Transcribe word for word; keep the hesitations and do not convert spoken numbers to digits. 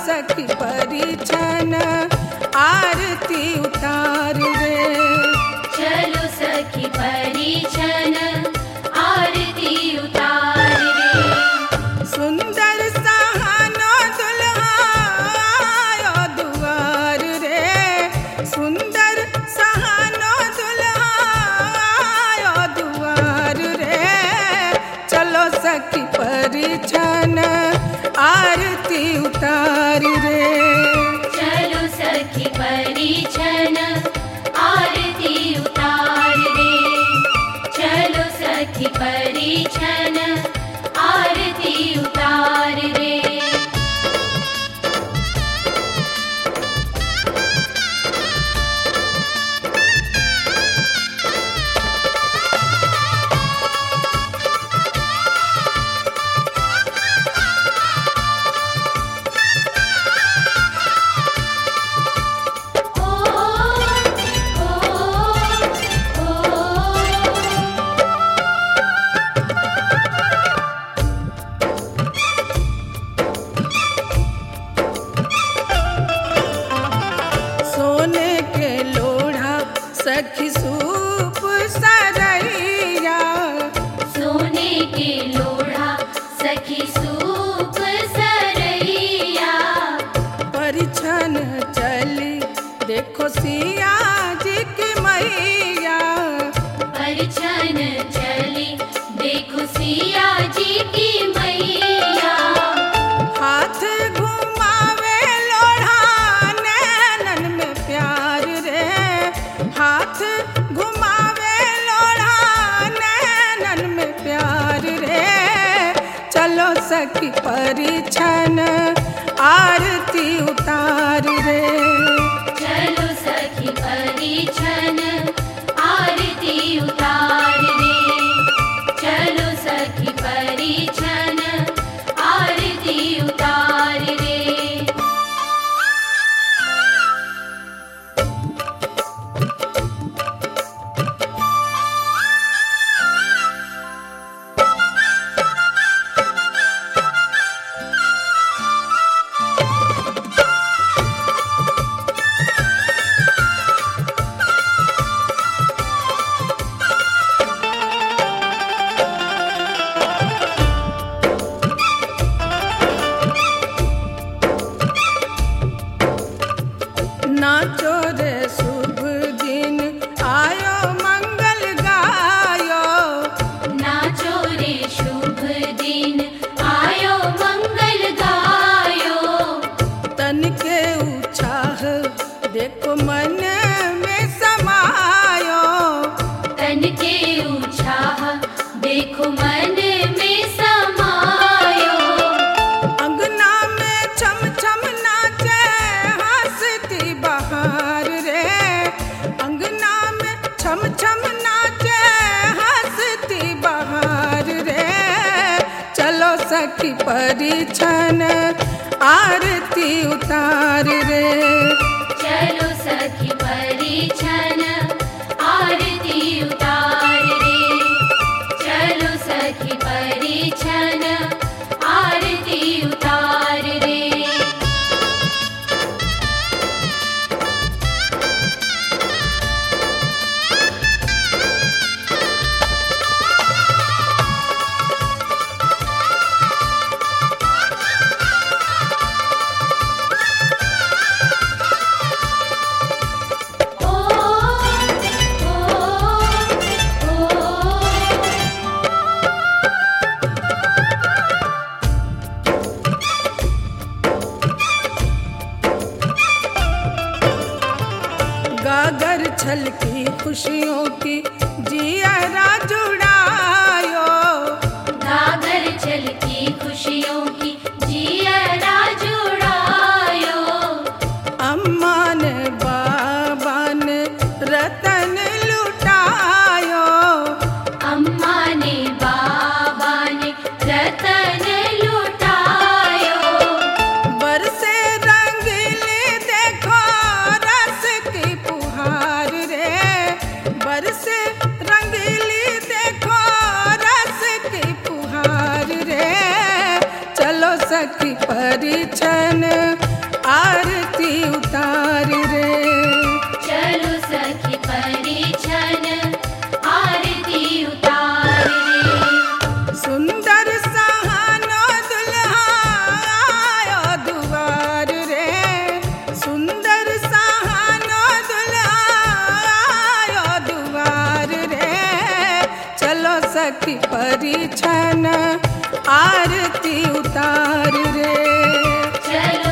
सखी परिछन आरती उतार रे। चलो सखी परिछन आरती उतार रे। सुंदर सहानो दुल्हा आयो दुआर रे। सुंदर सहानो दुल्हा आयो दुआर रे। चलो सखी परिछन आरती उतार रे। चलो सखी परिछन आरती उतार रे। चलो सखी परिछन आरती उतार रे। सोने के लोढ़ा सखी सूप सरैया। सोने के लोढ़ा सखी सूप सरैया। परिछन चली देखो सिया जी की मैया। परिछन चली देखो सिया जी की मैया। हाथ घुमावे लोढ़ा नैनन में प्यार रे। हाथ घुमावे लोढ़ा नैनन में प्यार रे। चलो सखी परिछन आरती उतार रे। चलो सखी परिछन आरती उतार रे। चलो सखी परिछन आरती उतार रे। नाचो रे शुभ दिन आयो मंगल गायो। नाचो रे शुभ दिन आयो मंगल गायो। तन के उत्साह देखो मन में समायो। तन के उत्साह देखो मन में समायो। अंगना में छम छम नाचे हंसती बहार रे। अंगना में छम छम नाचे हंसती बहार रे। चलो सखी परिछन आरती उतार रे। चलो सखी परिछन आरती उतार रे। चलो सखी परिछन आरती उतार रे। गागर छलकी खुशियों की जियरा जुड़ायो। गागर छलकी खुशियों की जियरा जुड़ायो। अम्मा ने बाबा ने रतन लुटायो। अम्मा ने बाबा ने रतन लुटायो। बरसे रंगीली देखो रस की पुहार रे। बरसे रंगीली देखो रस की पुहार रे। चलो सखी परिछन आरती उतार रे। चलो सखी परिछन आरती उतार रे। सुंदर सहानो दुल्हा आयो दुआर रे। सुंदर सहानो दुल्हा आयो दुआर रे। चलो सखी परिछन आरती उतार रे। चलो